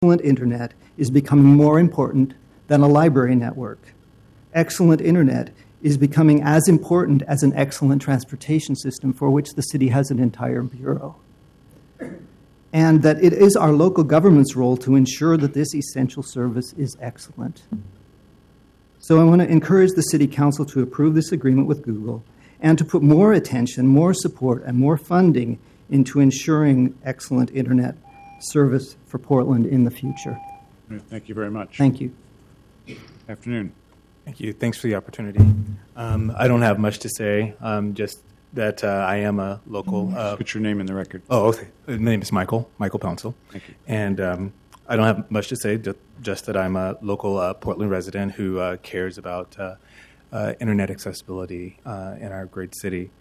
Excellent internet is becoming more important than a library network. Excellent internet is becoming as important as an excellent transportation system for which the city has an entire bureau. And that it is our local government's role to ensure that this essential service is excellent. So I want to encourage the City Council to approve this agreement with Google and to put more attention, more support, and more funding into ensuring excellent internet service for Portland in the future. Thank you very much. Thank you. Afternoon. Thank you. Thanks for the opportunity. I don't have much to say, just that I am a local... Put your name in the record. Oh, okay. My name is Michael Pouncil. Thank you. And I don't have much to say, just that I'm a local Portland resident who cares about internet accessibility in our great city.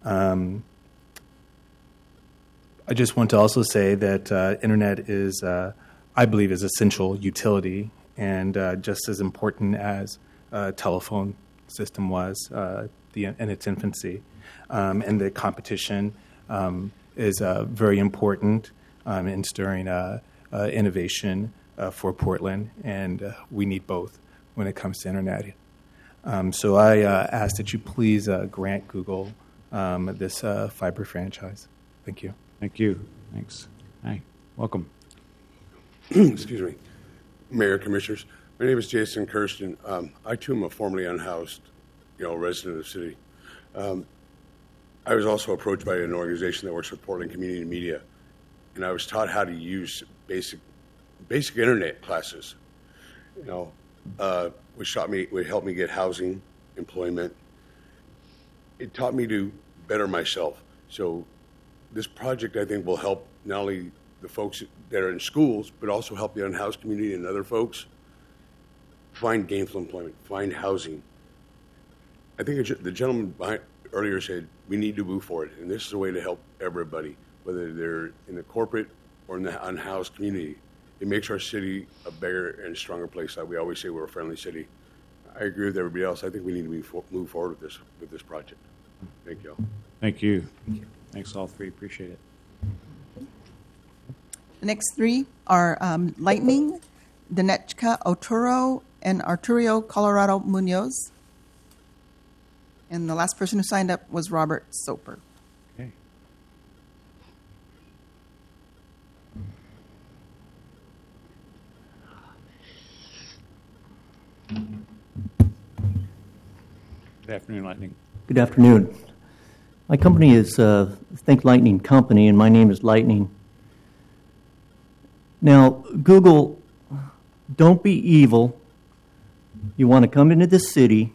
I just want to also say that internet is, I believe, is essential utility and just as important as telephone system was in its infancy. And the competition is very important in stirring innovation for Portland, and we need both when it comes to internet. So I ask that you please grant Google this fiber franchise. Thank you. Thank you. Thanks. Hi. Welcome. Excuse me. Mayor, Commissioners. My name is Jason Kirsten. I, too, am a formerly unhoused, resident of the city. I was also approached by an organization that works with Portland Community Media, and I was taught how to use basic internet classes, which would help me get housing, employment. It taught me to better myself. So this project, I think, will help not only the folks that are in schools, but also help the unhoused community and other folks find gainful employment, find housing. I think the gentleman earlier said we need to move forward, and this is a way to help everybody, whether they're in the corporate or in the unhoused community. It makes our city a bigger and stronger place. Like we always say, we're a friendly city. I agree with everybody else. I think we need to move forward with this project. Thank you all. Thank you. Thanks all three. Appreciate it. The next three are Lightning, Danechka Oturo, and Arturo Colorado Munoz. And the last person who signed up was Robert Soper. Okay. Good afternoon, Lightning. Good afternoon. My company is Think Lightning Company, and my name is Lightning. Now, Google, don't be evil. You want to come into this city,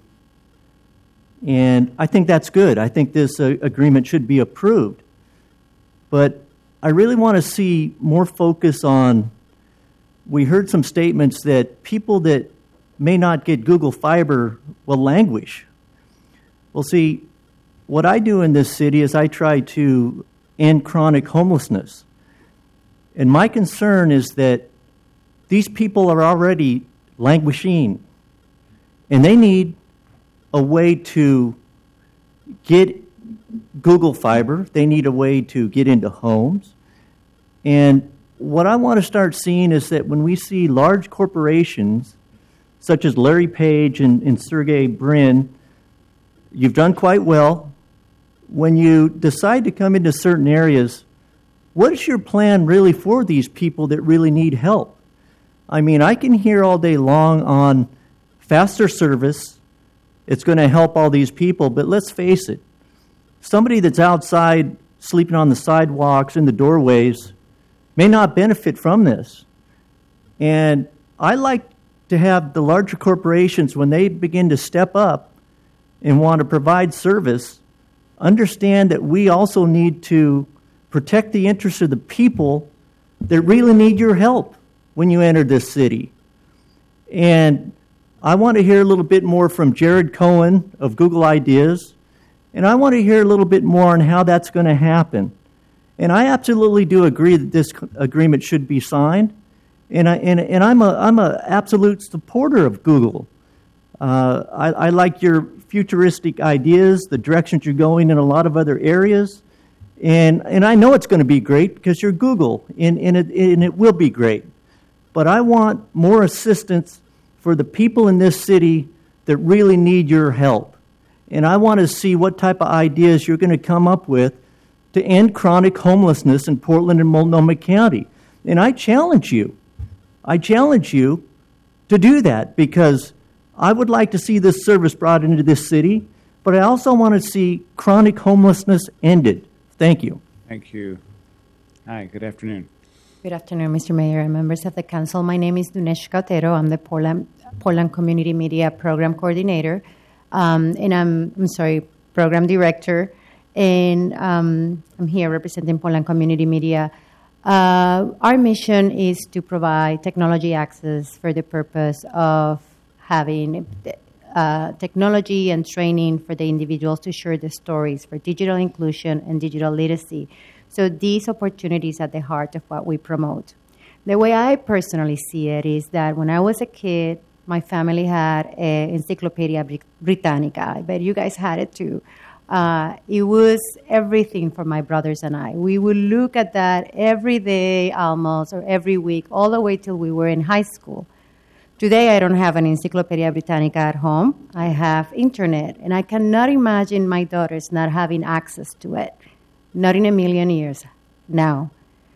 and I think that's good. I think this agreement should be approved. But I really want to see more focus on, we heard some statements that people that may not get Google Fiber will languish. Well, see, what I do in this city is I try to end chronic homelessness. And my concern is that these people are already languishing, and they need a way to get Google Fiber. They need a way to get into homes. And what I want to start seeing is that when we see large corporations, such as Larry Page and Sergey Brin, you've done quite well. When you decide to come into certain areas, what is your plan really for these people that really need help? I mean, I can hear all day long on faster service, it's going to help all these people, but let's face it, somebody that's outside sleeping on the sidewalks, in the doorways, may not benefit from this. And I like to have the larger corporations, when they begin to step up and want to provide service, understand that we also need to protect the interests of the people that really need your help when you enter this city. And I want to hear a little bit more from Jared Cohen of Google Ideas, and I want to hear a little bit more on how that's going to happen. And I absolutely do agree that this agreement should be signed, and I'm a absolute supporter of Google. I like your futuristic ideas, the directions you're going in a lot of other areas. And I know it's going to be great because you're Google, and it will be great. but I want more assistance for the people in this city that really need your help. And I want to see what type of ideas you're going to come up with to end chronic homelessness in Portland and Multnomah County. And I challenge you to do that, because I would like to see this service brought into this city, but I also want to see chronic homelessness ended. Thank you. Thank you. Hi, good afternoon. Good afternoon, Mr. Mayor and members of the council. My name is Dunesh Otero. I'm the Portland Community Media Program Coordinator, and I'm Program Director, and I'm here representing Portland Community Media. Our mission is to provide technology access for the purpose of having technology and training for the individuals to share the stories for digital inclusion and digital literacy. So these opportunities are at the heart of what we promote. The way I personally see it is that when I was a kid, my family had an Encyclopedia Britannica. I bet you guys had it too. It was everything for my brothers and I. We would look at that every day almost, or every week, all the way till we were in high school. Today, I don't have an Encyclopedia Britannica at home. I have internet, and I cannot imagine my daughters not having access to it. Not in a million years now.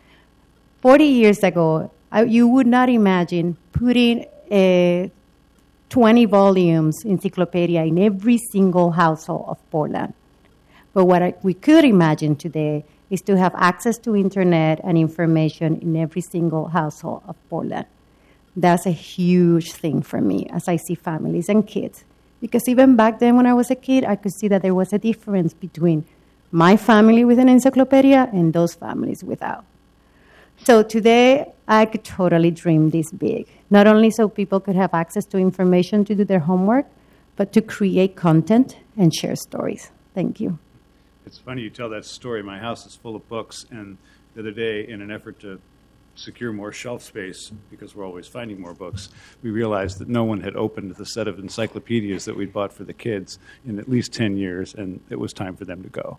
40 years ago, you would not imagine putting a 20 volumes encyclopedia in every single household of Portland. But what we could imagine today is to have access to internet and information in every single household of Portland. That's a huge thing for me as I see families and kids. Because even back then when I was a kid, I could see that there was a difference between my family with an encyclopedia and those families without. So today, I could totally dream this big. Not only so people could have access to information to do their homework, but to create content and share stories. Thank you. It's funny you tell that story. My house is full of books, and the other day, in an effort to secure more shelf space, because we're always finding more books, we realized that no one had opened the set of encyclopedias that we'd bought for the kids in at least 10 years, and it was time for them to go.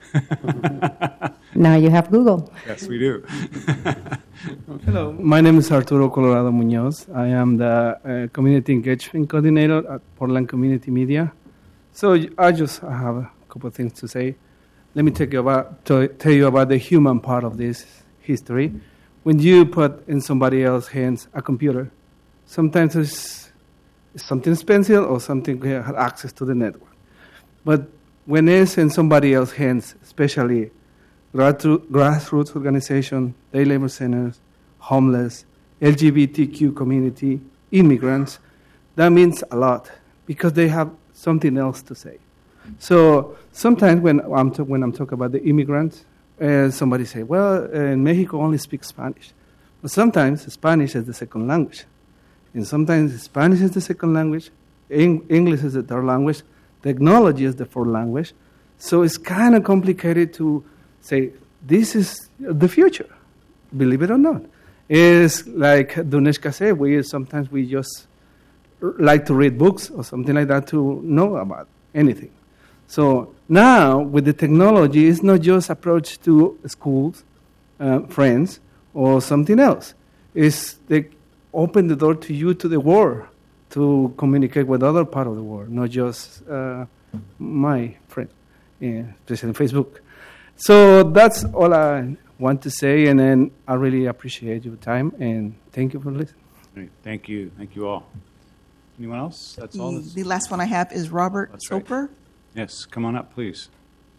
Now you have Google. Yes, we do. Hello, my name is Arturo Colorado Munoz. I am the Community Engagement Coordinator at Portland Community Media. So I have a couple of things to say. Let me tell you about the human part of this history. When you put in somebody else's hands a computer, sometimes it's something expensive or something that has access to the network. But when it's in somebody else's hands, especially grassroots organizations, day labor centers, homeless, LGBTQ community, immigrants, that means a lot because they have something else to say. So sometimes when I'm talking about the immigrants, somebody say, well, Mexico only speaks Spanish. But sometimes Spanish is the second language. And sometimes Spanish is the second language, English is the third language, technology is the fourth language. So it's kind of complicated to say, this is the future, believe it or not. It's like Duneshka said, sometimes we just like to read books or something like that to know about anything. So now, with the technology, it's not just approach to schools, friends, or something else. It's they open the door to you to the world, to communicate with other part of the world, not just my friend, especially Facebook. So that's all I want to say, and then I really appreciate your time, and thank you for listening. Great. Thank you. Thank you all. Anyone else? That's all. The last one I have is Robert That's Soper. right. Yes, come on up, please.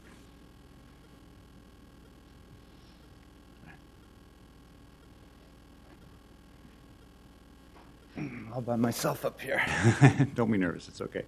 All by myself up here. Don't be nervous. It's okay.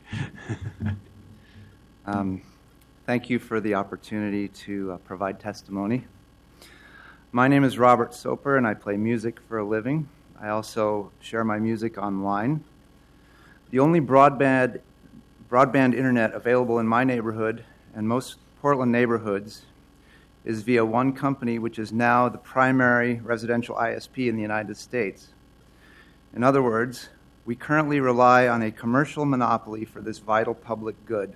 Thank you for the opportunity to provide testimony. My name is Robert Soper, and I play music for a living. I also share my music online. The only broadband internet available in my neighborhood and most Portland neighborhoods is via one company, which is now the primary residential ISP in the United States. In other words, we currently rely on a commercial monopoly for this vital public good.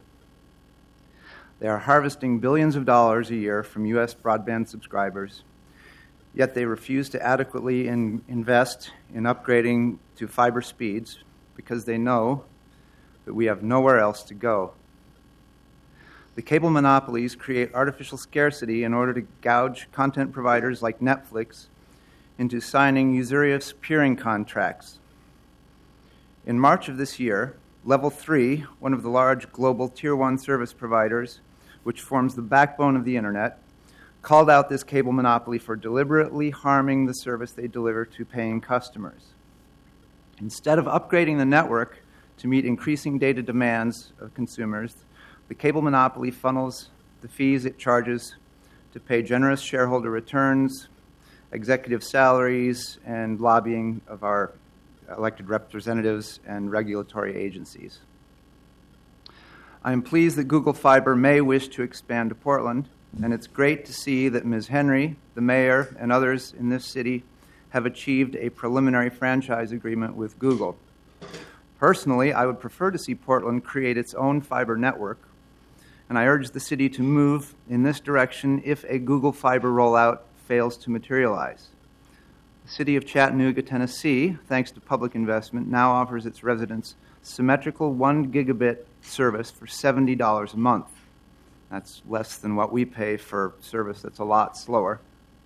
They are harvesting billions of dollars a year from U.S. broadband subscribers. yet they refuse to adequately invest in upgrading to fiber speeds because they know that we have nowhere else to go. The cable monopolies create artificial scarcity in order to gouge content providers like Netflix into signing usurious peering contracts. In March of this year, Level 3, one of the large global Tier 1 service providers, which forms the backbone of the Internet, called out this cable monopoly for deliberately harming the service they deliver to paying customers. Instead of upgrading the network to meet increasing data demands of consumers, the cable monopoly funnels the fees it charges to pay generous shareholder returns, executive salaries, and lobbying of our elected representatives and regulatory agencies. I am pleased that Google Fiber may wish to expand to Portland, and it's great to see that Ms. Henry, the mayor, and others in this city have achieved a preliminary franchise agreement with Google. Personally, I would prefer to see Portland create its own fiber network, and I urge the city to move in this direction if a Google Fiber rollout fails to materialize. The city of Chattanooga, Tennessee, thanks to public investment, now offers its residents symmetrical 1 gigabit service for $70 a month. That's less than what we pay for service that's a lot slower.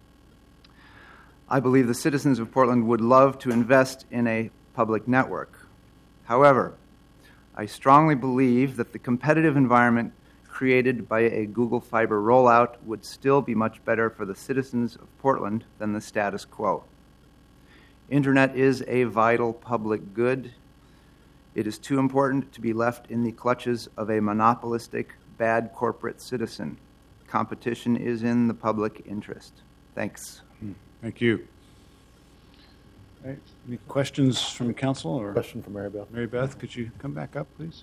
I believe the citizens of Portland would love to invest in a public network. However, I strongly believe that the competitive environment created by a Google Fiber rollout would still be much better for the citizens of Portland than the status quo. Internet is a vital public good. It is too important to be left in the clutches of a monopolistic, bad corporate citizen. Competition is in the public interest. Thanks. Thank you. All right. Any questions from council? Or Question from Mary Beth. Mary Beth, could you come back up, please?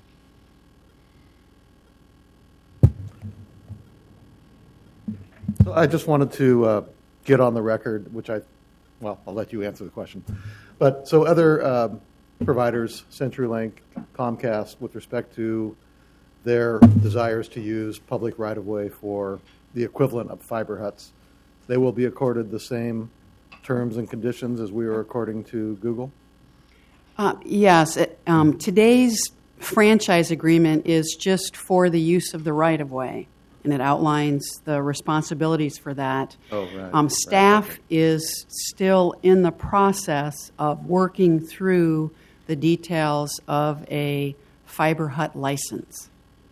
So I just wanted to get on the record, I'll let you answer the question. But so other providers, CenturyLink, Comcast, with respect to their desires to use public right-of-way for the equivalent of fiber huts, they will be accorded the same terms and conditions as we are according to Google? Yes. Today's franchise agreement is just for the use of the right-of-way, and it outlines the responsibilities for that. Oh, right. Staff is still in the process of working through the details of a fiber hut license.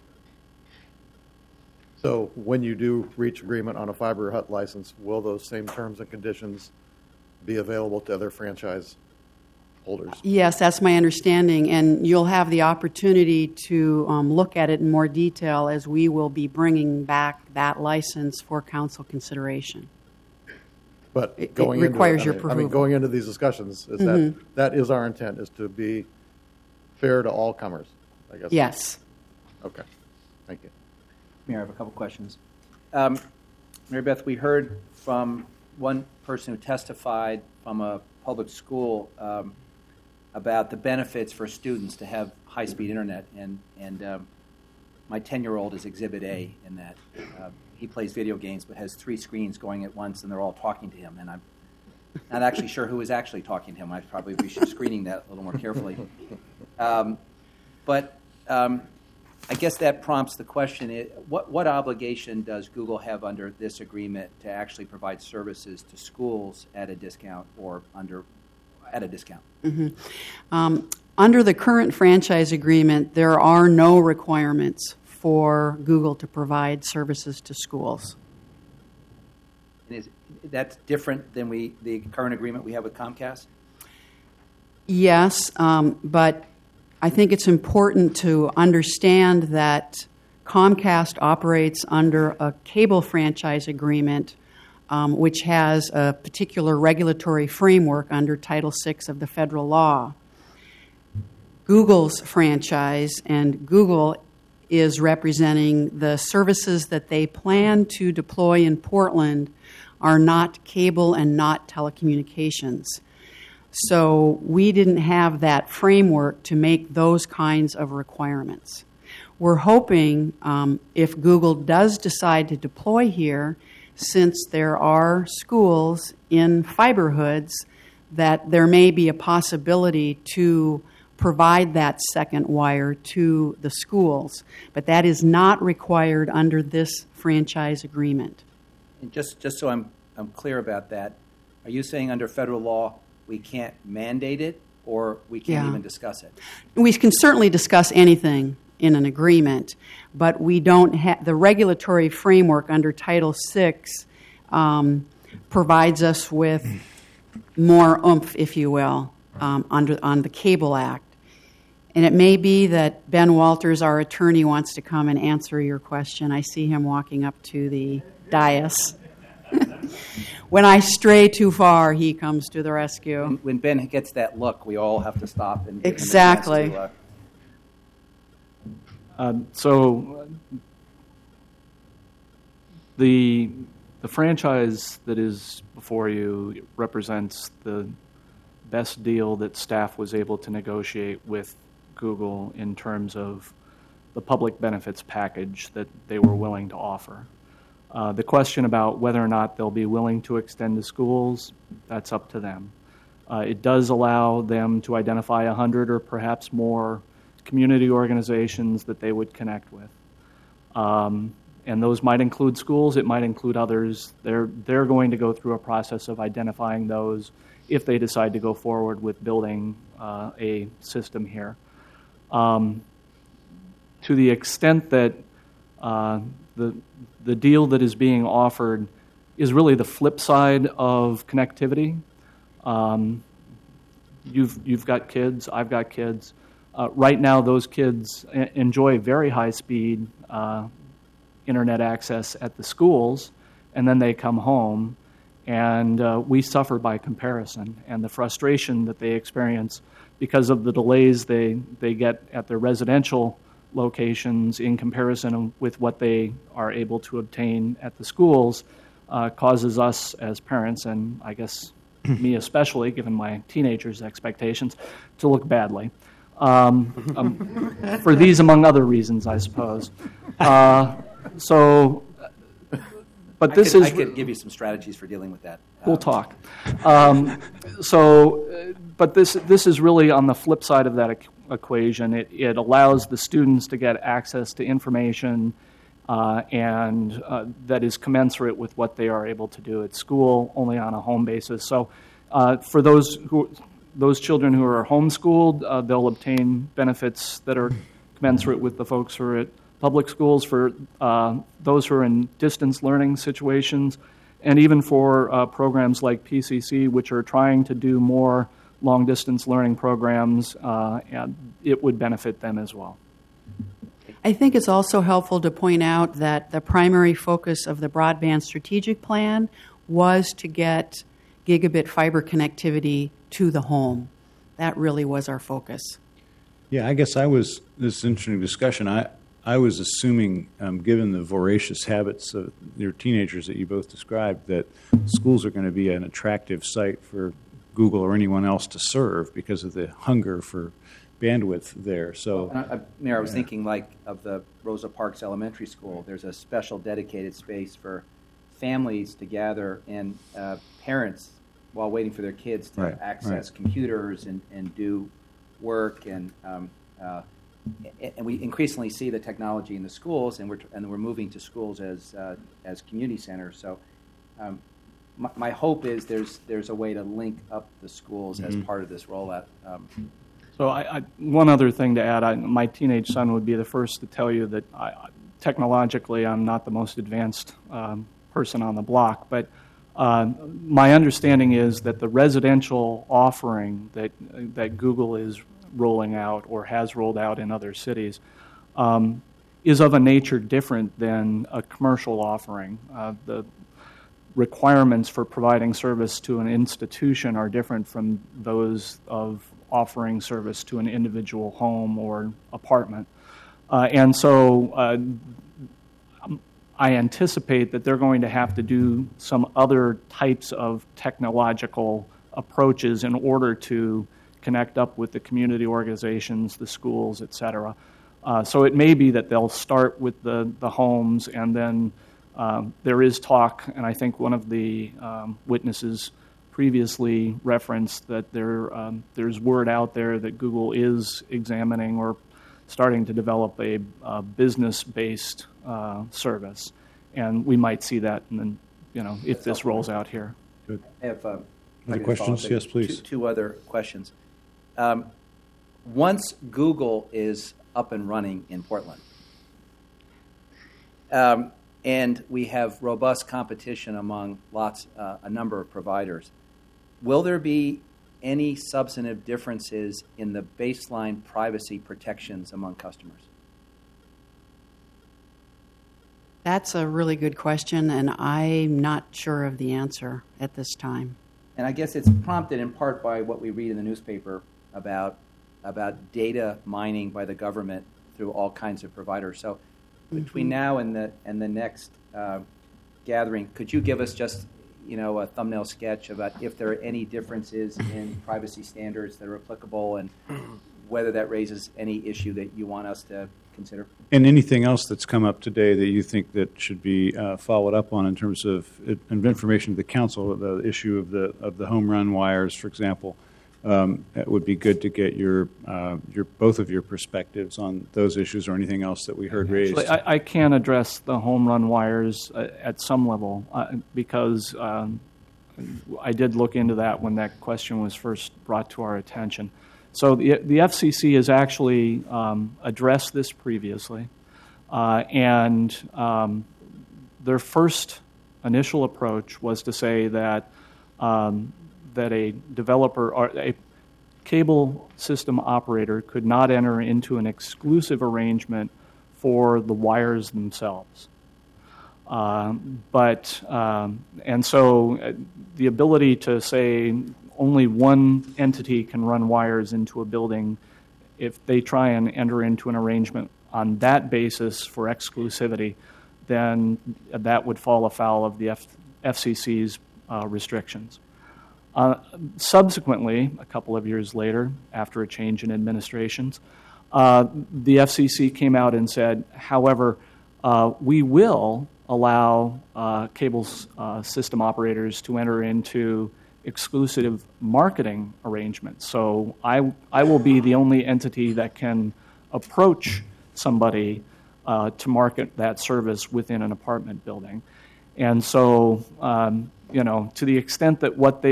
So when you do reach agreement on a fiber hut license, will those same terms and conditions be available to other franchise holders? Yes, that's my understanding, and you'll have the opportunity to look at it in more detail as we will be bringing back that license for council consideration. But it going requires into, your approval. Going into these discussions, is that is our intent, is to be fair to all comers, I guess. Yes. Okay. Thank you. Mayor, I have a couple questions. Mary Beth, we heard from one person who testified from a public school about the benefits for students to have high-speed internet, and my 10-year-old is Exhibit A in that. He plays video games but has 3 screens going at once, and they're all talking to him, and I'm not actually sure who is actually talking to him. We should be screening that a little more carefully. But I guess that prompts the question, what obligation does Google have under this agreement to actually provide services to schools at a discount or at a discount? Under the current franchise agreement, there are no requirements for Google to provide services to schools. And that's different than the current agreement we have with Comcast? Yes, but I think it's important to understand that Comcast operates under a cable franchise agreement, which has a particular regulatory framework under Title VI of the federal law. Google's franchise, and Google is representing the services that they plan to deploy in Portland, are not cable and not telecommunications. So we didn't have that framework to make those kinds of requirements. We're hoping if Google does decide to deploy here, since there are schools in fiber hoods, that there may be a possibility to provide that second wire to the schools. But that is not required under this franchise agreement. And just so I'm clear about that, are you saying under federal law we can't mandate it, or we can't even discuss it? We can certainly discuss anything in an agreement, but we don't have the regulatory framework under Title VI provides us with more oomph, if you will, on the Cable Act. And it may be that Ben Walters, our attorney, wants to come and answer your question. I see him walking up to the dais. When I stray too far, he comes to the rescue. When Ben gets that look, we all have to stop and give exactly. him a chance So the franchise that is before you represents the best deal that staff was able to negotiate with Google in terms of the public benefits package that they were willing to offer. The question about whether or not they'll be willing to extend to schools, that's up to them. It does allow them to identify 100 or perhaps more community organizations that they would connect with. And those might include schools, it might include others. They're going to go through a process of identifying those if they decide to go forward with building a system here. To the extent that the deal that is being offered is really the flip side of connectivity. You've got kids, I've got kids. Right now, those kids enjoy very high-speed internet access at the schools, and then they come home, and we suffer by comparison. And the frustration that they experience because of the delays they get at their residential locations in comparison with what they are able to obtain at the schools causes us as parents, and I guess me especially, given my teenagers' expectations, to look badly. For these among other reasons, I suppose. But this I could give you some strategies for dealing with that. We'll talk. But this is really on the flip side of that equation. It allows the students to get access to information and that is commensurate with what they are able to do at school, only on a home basis. So for those children who are homeschooled, they'll obtain benefits that are commensurate with the folks who are at public schools. For those who are in distance learning situations, and even for programs like PCC, which are trying to do more long-distance learning programs, and it would benefit them as well. I think it's also helpful to point out that the primary focus of the broadband strategic plan was to get gigabit fiber connectivity to the home. That really was our focus. Yeah, I guess this is an interesting discussion. I was assuming, given the voracious habits of your teenagers that you both described, that schools are going to be an attractive site for Google or anyone else to serve because of the hunger for bandwidth there. So, Mayor, I was thinking like of the Rosa Parks Elementary School. There's a special dedicated space for families to gather and parents while waiting for their kids to access computers and do work, and we increasingly see the technology in the schools, and we're moving to schools as community centers. So my hope is there's a way to link up the schools as part of this rollout. So one other thing to add, my teenage son would be the first to tell you that technologically I'm not the most advanced person on the block, but my understanding is that the residential offering that Google is rolling out or has rolled out in other cities is of a nature different than a commercial offering. The requirements for providing service to an institution are different from those of offering service to an individual home or apartment. And so I anticipate that they're going to have to do some other types of technological approaches in order to connect up with the community organizations, the schools, et cetera. So it may be that they'll start with the homes and then There is talk, and I think one of the witnesses previously referenced that there's word out there that Google is examining or starting to develop a business-based service, and we might see that, and then, if this rolls out here. Good. I have other questions? Yes, please. Two other questions. Once Google is up and running in Portland, and we have robust competition among a number of providers, will there be any substantive differences in the baseline privacy protections among customers? That's a really good question, and I'm not sure of the answer at this time. And I guess it's prompted in part by what we read in the newspaper about data mining by the government through all kinds of providers. So between now and the next gathering, could you give us just a thumbnail sketch about if there are any differences in privacy standards that are applicable and whether that raises any issue that you want us to consider? And anything else that's come up today that you think that should be followed up on in terms of information to the council, the issue of the home run wires, for example. It would be good to get your both of your perspectives on those issues or anything else that we heard raised. I can address the home run wires at some level because I did look into that when that question was first brought to our attention. So the FCC has actually addressed this previously, and their first initial approach was to say that that a developer or a cable system operator could not enter into an exclusive arrangement for the wires themselves. And so the ability to say only one entity can run wires into a building, if they try and enter into an arrangement on that basis for exclusivity, then that would fall afoul of the FCC's restrictions. Subsequently, a couple of years later, after a change in administrations, the FCC came out and said, however, we will allow cable system operators to enter into exclusive marketing arrangements. So I will be the only entity that can approach somebody to market that service within an apartment building. And so, to the extent that what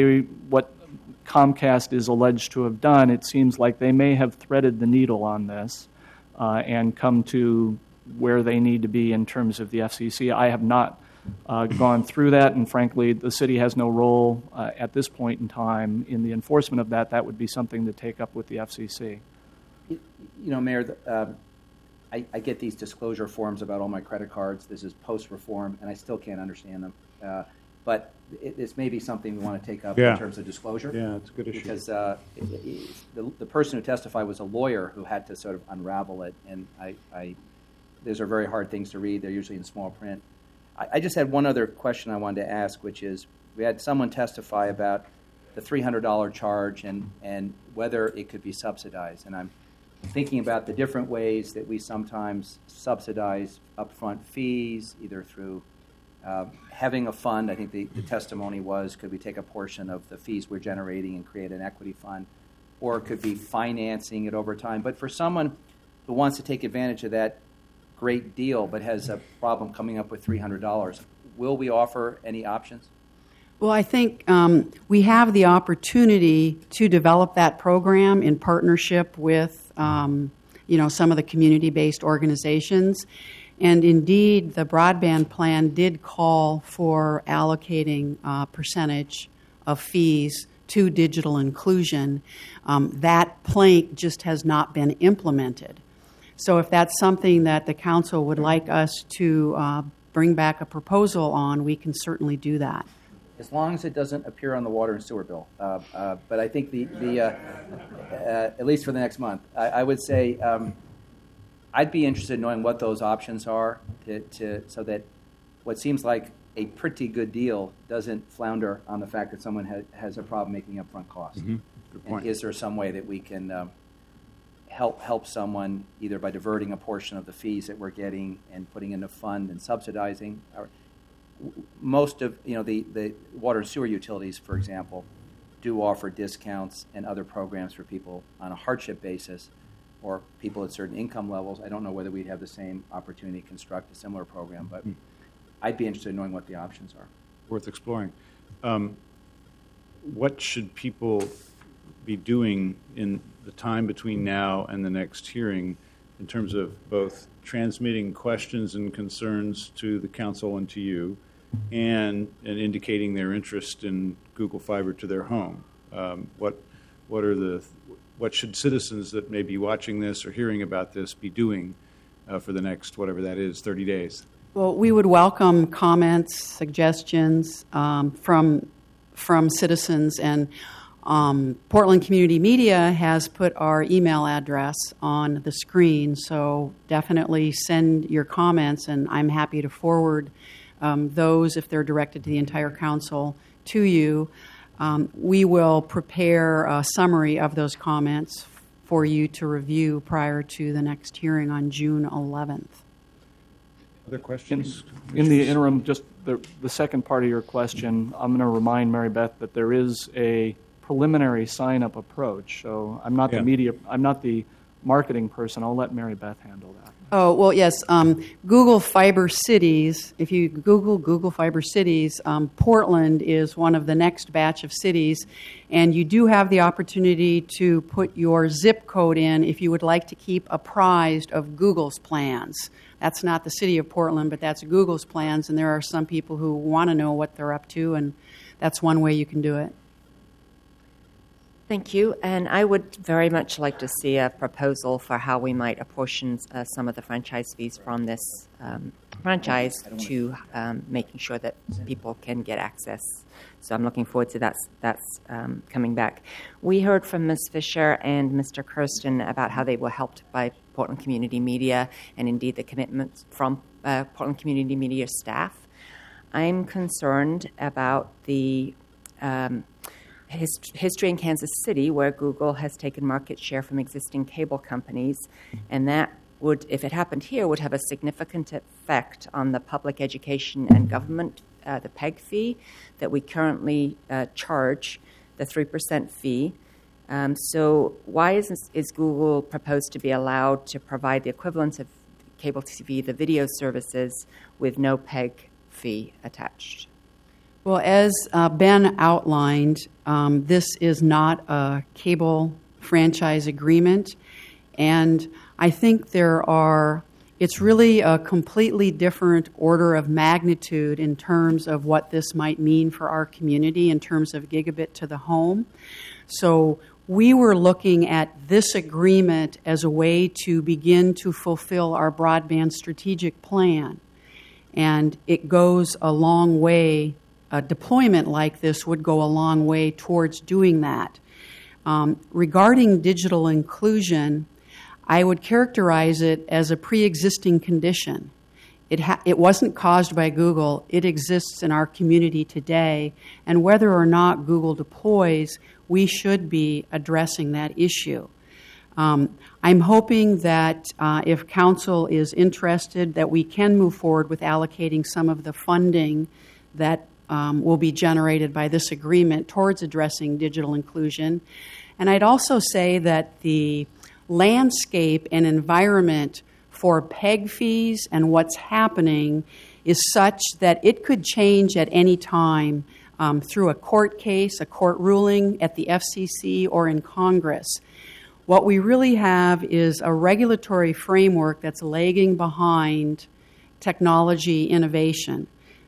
Comcast is alleged to have done, it seems like they may have threaded the needle on this and come to where they need to be in terms of the FCC. I have not gone through that, and frankly, the city has no role at this point in time in the enforcement of that. That would be something to take up with the FCC. Mayor, I get these disclosure forms about all my credit cards. This is post-reform, and I still can't understand them. But this may be something we want to take up in terms of disclosure. Yeah, it's a good issue. Because the person who testified was a lawyer who had to sort of unravel it, and those are very hard things to read. They're usually in small print. I just had one other question I wanted to ask, which is we had someone testify about the $300 charge and whether it could be subsidized. And I'm thinking about the different ways that we sometimes subsidize upfront fees, either through having a fund. I think the testimony was, could we take a portion of the fees we're generating and create an equity fund, or it could be financing it over time. But for someone who wants to take advantage of that great deal but has a problem coming up with $300, will we offer any options? Well, I think we have the opportunity to develop that program in partnership with, some of the community-based organizations. And indeed, the broadband plan did call for allocating a percentage of fees to digital inclusion. That plank just has not been implemented. So if that's something that the council would like us to bring back a proposal on, we can certainly do that. As long as it doesn't appear on the water and sewer bill. But I think at least for the next month, I would say I'd be interested in knowing what those options are so that what seems like a pretty good deal doesn't flounder on the fact that someone has a problem making upfront costs. Mm-hmm. Good point. And is there some way that we can help someone either by diverting a portion of the fees that we're getting and putting in a fund and subsidizing? most of the water and sewer utilities, for example, do offer discounts and other programs for people on a hardship basis or people at certain income levels. I don't know whether we'd have the same opportunity to construct a similar program, but I'd be interested in knowing what the options are. Worth exploring. What should people be doing in the time between now and the next hearing in terms of both transmitting questions and concerns to the council and to you, and indicating their interest in Google Fiber to their home? What should citizens that may be watching this or hearing about this be doing for the next, whatever that is, 30 days? Well, we would welcome comments, suggestions from citizens, and Portland Community Media has put our email address on the screen, so definitely send your comments, and I'm happy to forward those, if they're directed to the entire council, to you. We will prepare a summary of those comments for you to review prior to the next hearing on June 11th. Other questions? In the interim, just the second part of your question, I'm going to remind Mary Beth that there is a preliminary sign-up approach. So I'm not the media, I'm not the marketing person. I'll let Mary Beth handle that. Oh, well, yes. Google Fiber Cities, if you Google Google Fiber Cities, Portland is one of the next batch of cities, and you do have the opportunity to put your zip code in if you would like to keep apprised of Google's plans. That's not the city of Portland, but that's Google's plans, and there are some people who want to know what they're up to, and that's one way you can do it. Thank you. And I would very much like to see a proposal for how we might apportion some of the franchise fees from this franchise to making sure that people can get access. So I'm looking forward to that's coming back. We heard from Ms. Fisher and Mr. Kirsten about how they were helped by Portland Community Media and indeed the commitments from Portland Community Media staff. I'm concerned about the history in Kansas City, where Google has taken market share from existing cable companies, and that would, if it happened here, would have a significant effect on the public education and government, the PEG fee that we currently charge, the 3% fee. So why is Google proposed to be allowed to provide the equivalent of cable TV, the video services, with no PEG fee attached? Well, as Ben outlined, this is not a cable franchise agreement, and I think it's really a completely different order of magnitude in terms of what this might mean for our community in terms of gigabit to the home. So we were looking at this agreement as a way to begin to fulfill our broadband strategic plan, and it goes a long way. A deployment like this would go a long way towards doing that. Regarding digital inclusion, I would characterize it as a pre-existing condition. It wasn't caused by Google. It exists in our community today, and whether or not Google deploys, we should be addressing that issue. I'm hoping that if Council is interested, that we can move forward with allocating some of the funding that will be generated by this agreement towards addressing digital inclusion. And I'd also say that the landscape and environment for PEG fees and what's happening is such that it could change at any time through a court case, a court ruling at the FCC or in Congress. What we really have is a regulatory framework that's lagging behind technology innovation.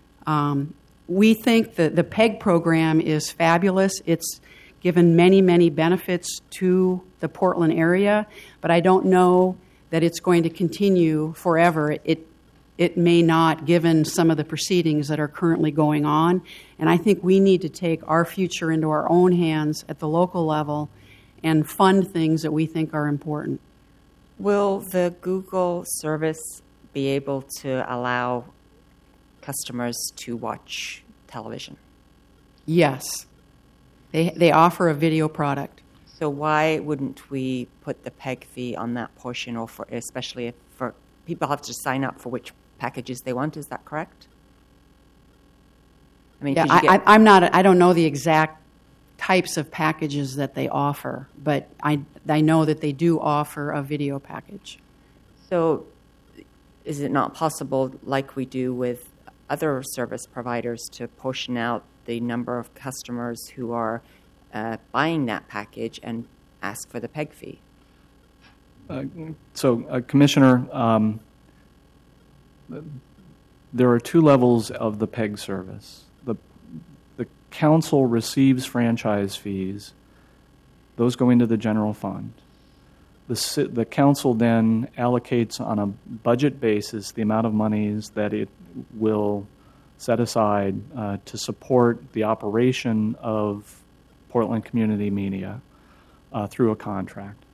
We think that the PEG program is fabulous. It's given many, many benefits to the Portland area, but I don't know that it's going to continue forever. It may not, given some of the proceedings that are currently going on, and I think we need to take our future into our own hands at the local level and fund things that we think are important. Will the Google service be able to allow customers to watch television? Yes. They offer a video product. So why wouldn't we put the PEG fee on that portion, or especially if people have to sign up for which packages they want? Is that correct? I mean, Yeah, could you get- I don't know the exact types of packages that they offer, but I know that they do offer a video package. So is it not possible, like we do with other service providers, to portion out the number of customers who are buying that package and ask for the PEG fee? Commissioner, there are two levels of the PEG service. The council receives franchise fees. Those go into the general fund. The council then allocates on a budget basis the amount of monies that it will set aside to support the operation of Portland Community Media through a contract.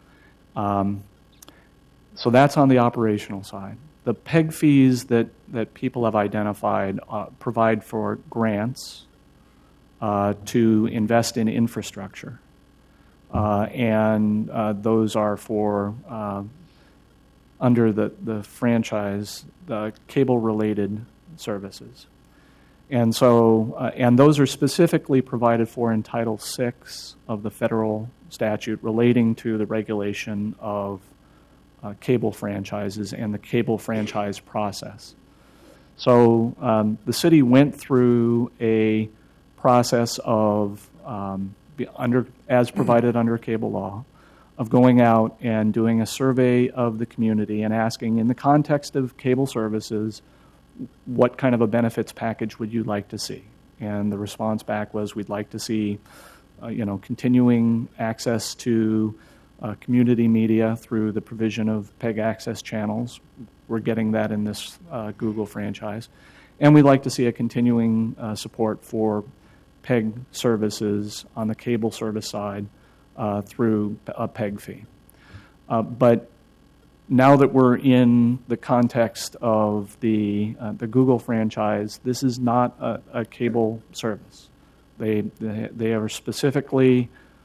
So that's on the operational side. The PEG fees that people have identified provide for grants to invest in infrastructure. And those are for, under the franchise, the cable-related services. And so, and those are specifically provided for in Title VI of the federal statute relating to the regulation of cable franchises and the cable franchise process. So the city went through a process of, as provided under cable law, of going out and doing a survey of the community and asking, in the context of cable services, what kind of a benefits package would you like to see? And the response back was, we'd like to see, continuing access to community media through the provision of PEG access channels. We're getting that in this Google franchise. And we'd like to see a continuing support for PEG services on the cable service side through a PEG fee. But now that we're in the context of the Google franchise, this is not a cable service. They have specifically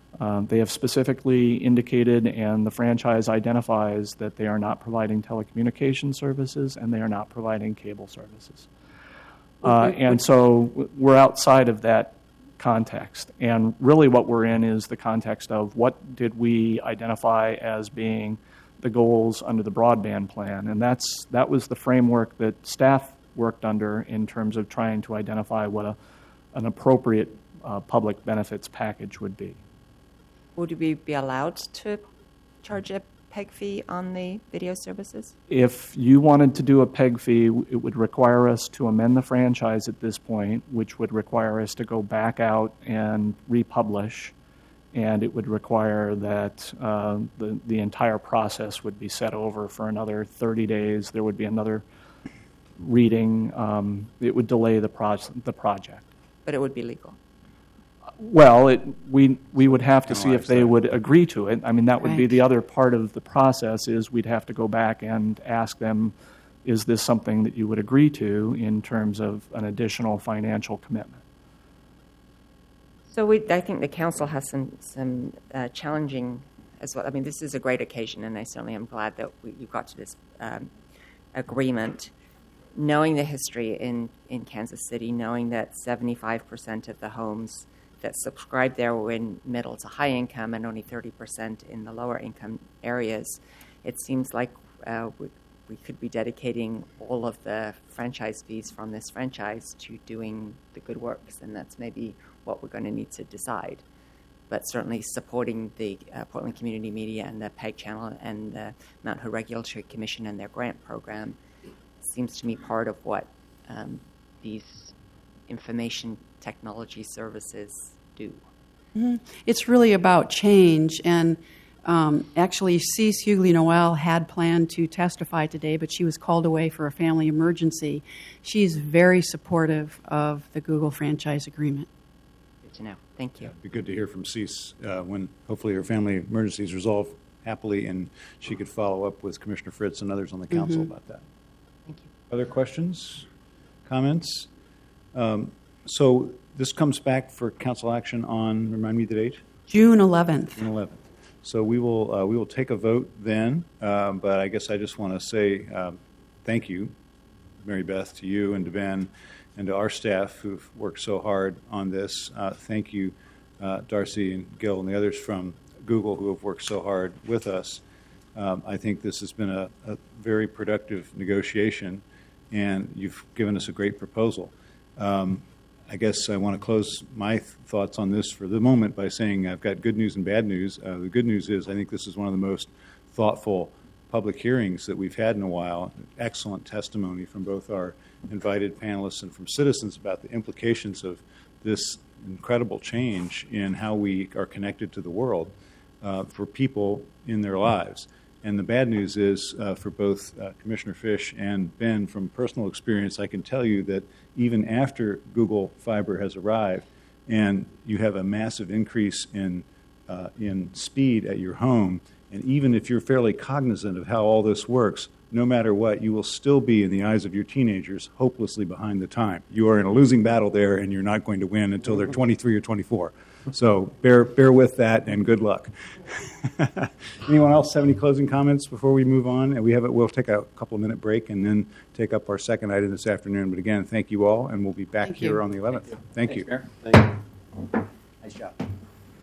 indicated, and the franchise identifies that they are not providing telecommunication services and they are not providing cable services. And so we're outside of that context. And really what we're in is the context of what did we identify as being the goals under the broadband plan. And that was the framework that staff worked under in terms of trying to identify what an appropriate public benefits package would be. Would we be allowed to charge a PEG fee on the video services? If you wanted to do a PEG fee, it would require us to amend the franchise at this point, which would require us to go back out and republish, and it would require that the entire process would be set over for another 30 days. There would be another reading. It would delay the project. But it would be legal. Well, we would have to see if they would agree to it. I mean, that would be the other part of the process, is we'd have to go back and ask them, is this something that you would agree to in terms of an additional financial commitment? So I think the council has some challenging as well. I mean, this is a great occasion, and I certainly am glad that you got to this agreement. Knowing the history in Kansas City, knowing that 75% of the homes that subscribed there were in middle to high income and only 30% in the lower income areas, it seems like we could be dedicating all of the franchise fees from this franchise to doing the good works, and that's maybe what we're going to need to decide. But certainly supporting the Portland Community Media and the PEG channel and the Mount Hood Regulatory Commission and their grant program seems to me part of what these information technology services do. Mm-hmm. It's really about change, and actually Cece Hughley-Noel had planned to testify today, but she was called away for a family emergency. She's very supportive of the Google franchise agreement. Good to know. Thank you. It'd be good to hear from Cece when hopefully her family emergency is resolved happily, and she could follow up with Commissioner Fritz and others on the council about that. Thank you. Other questions, comments? So this comes back for council action on, remind me the date? June 11th. June 11th. So we will take a vote then, but I guess I just want to say thank you, Mary Beth, to you and to Ben, and to our staff who've worked so hard on this. Thank you, Darcy and Gil and the others from Google who have worked so hard with us. I think this has been a very productive negotiation, and you've given us a great proposal. I guess I want to close my thoughts on this for the moment by saying I've got good news and bad news. The good news is I think this is one of the most thoughtful public hearings that we've had in a while. Excellent testimony from both our invited panelists and from citizens about the implications of this incredible change in how we are connected to the world for people in their lives. And the bad news is for both Commissioner Fish and Ben, from personal experience, I can tell you that even after Google Fiber has arrived and you have a massive increase in speed at your home, and even if you're fairly cognizant of how all this works, no matter what, you will still be, in the eyes of your teenagers, hopelessly behind the time. You are in a losing battle there, and you're not going to win until they're 23 or 24. So bear with that, and good luck. Anyone else have any closing comments before we move on? And we'll take a couple of minute break and then take up our second item this afternoon. But again, thank you all, and we'll be back here on the 11th. Thank you. Thanks, Mayor. Thank you. Nice job.